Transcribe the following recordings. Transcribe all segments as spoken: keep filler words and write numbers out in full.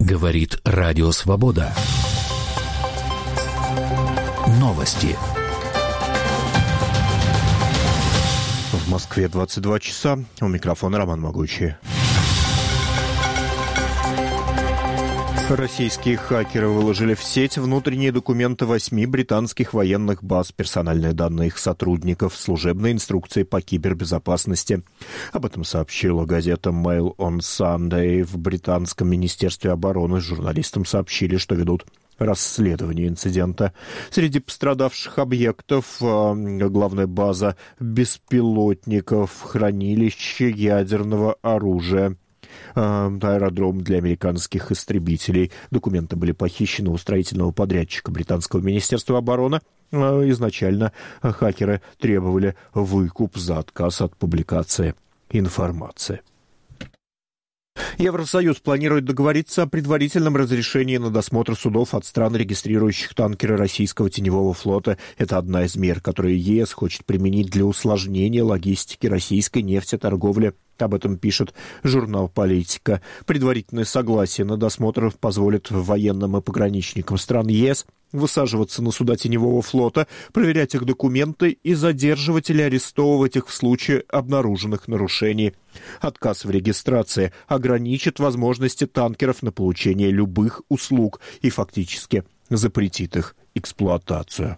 Говорит Радио Свобода. Новости. В Москве двадцать два часа. У микрофона Роман Могучий. Российские хакеры выложили в сеть внутренние документы восьми британских военных баз, персональные данные их сотрудников, служебные инструкции по кибербезопасности. Об этом сообщила газета Mail on Sunday. В британском министерстве обороны журналистам сообщили, что ведут расследование инцидента. Среди пострадавших объектов главная база беспилотников, хранилище ядерного оружия, аэродром для американских истребителей. Документы были похищены у строительного подрядчика британского министерства обороны. Изначально хакеры требовали выкуп за отказ от публикации информации. Евросоюз планирует договориться о предварительном разрешении на досмотр судов от стран, регистрирующих танкеры российского теневого флота. Это одна из мер, которые ЕС хочет применить для усложнения логистики российской нефтеторговли. Об этом пишет журнал «Политика». Предварительное согласие на досмотр позволит военным и пограничникам стран ЕС высаживаться на суда теневого флота, проверять их документы и задерживать или арестовывать их в случае обнаруженных нарушений. Отказ в регистрации ограничит возможности танкеров на получение любых услуг и фактически запретит их эксплуатацию.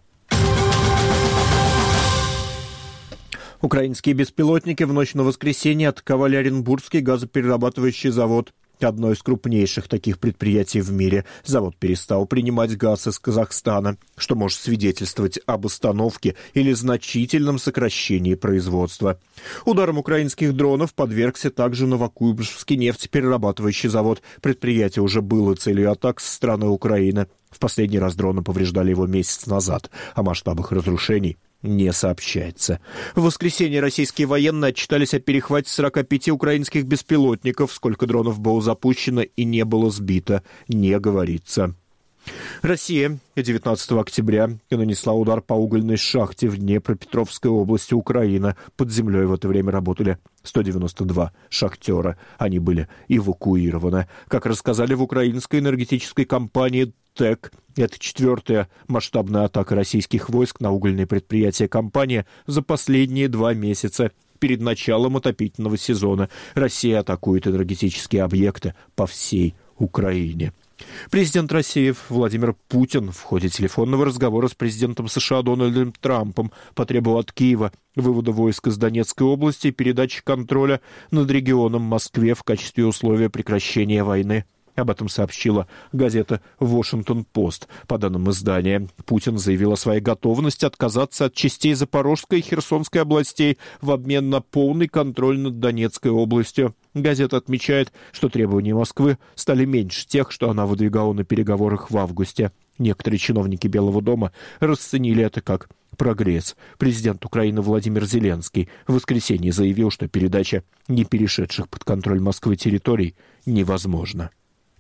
Украинские беспилотники в ночь на воскресенье атаковали Оренбургский газоперерабатывающий завод. Одно из крупнейших таких предприятий в мире. Завод перестал принимать газ из Казахстана, что может свидетельствовать об остановке или значительном сокращении производства. Ударом украинских дронов подвергся также Новокуйбышевский нефтеперерабатывающий завод. Предприятие уже было целью атак со стороны Украины. В последний раз дроны повреждали его месяц назад. О масштабах разрушений не сообщается. В воскресенье российские военные отчитались о перехвате сорока пяти украинских беспилотников. Сколько дронов было запущено и не было сбито, не говорится. Россия девятнадцатого октября нанесла удар по угольной шахте в Днепропетровской области Украины. Под землей в это время работали сто девяносто два шахтера. Они были эвакуированы. Как рассказали в украинской энергетической компании ТЭК, это четвертая масштабная атака российских войск на угольные предприятия компании за последние два месяца. Перед началом отопительного сезона Россия атакует энергетические объекты по всей Украине. Президент России Владимир Путин в ходе телефонного разговора с президентом США Дональдом Трампом потребовал от Киева вывода войск из Донецкой области и передачи контроля над регионом Москве в качестве условия прекращения войны. Об этом сообщила газета «Вашингтон-Пост». По данным издания, Путин заявил о своей готовности отказаться от частей Запорожской и Херсонской областей в обмен на полный контроль над Донецкой областью. Газета отмечает, что требования Москвы стали меньше тех, что она выдвигала на переговорах в августе. Некоторые чиновники Белого дома расценили это как прогресс. Президент Украины Владимир Зеленский в воскресенье заявил, что передача не перешедших под контроль Москвы территорий невозможна.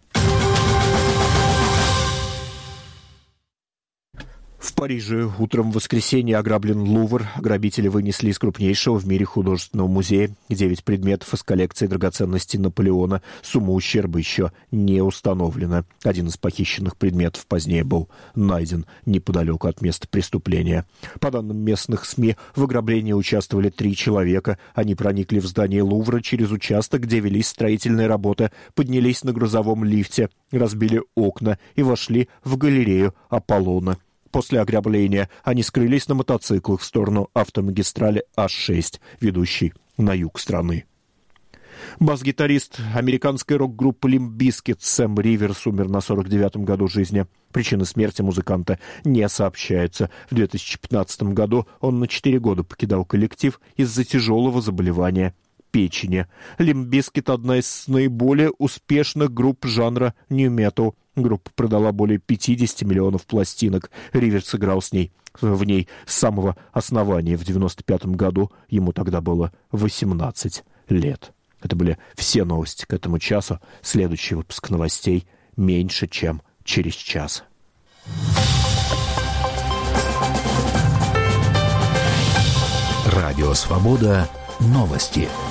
В Париже утром в воскресенье ограблен Лувр. Грабители вынесли из крупнейшего в мире художественного музея девять предметов из коллекции драгоценностей Наполеона. Сумма ущерба еще не установлена. Один из похищенных предметов позднее был найден неподалеку от места преступления. По данным местных СМИ, в ограблении участвовали три человека. Они проникли в здание Лувра через участок, где велись строительные работы, поднялись на грузовом лифте, разбили окна и вошли в галерею Аполлона. После ограбления они скрылись на мотоциклах в сторону автомагистрали А шесть, ведущей на юг страны. Бас-гитарист американской рок-группы Limp Bizkit Сэм Риверс умер на сорок девятом году жизни. Причины смерти музыканта не сообщаются. В две тысячи пятнадцатом году он на четыре года покидал коллектив из-за тяжелого заболевания печени. Limp Bizkit — одна из наиболее успешных групп жанра нью-метал. Группа продала более пятьдесят миллионов пластинок. Риверс играл с ней, в ней с самого основания в девяносто пятом году. Ему тогда было восемнадцать лет. Это были все новости к этому часу. Следующий выпуск новостей меньше, чем через час. Радио Свобода. Новости.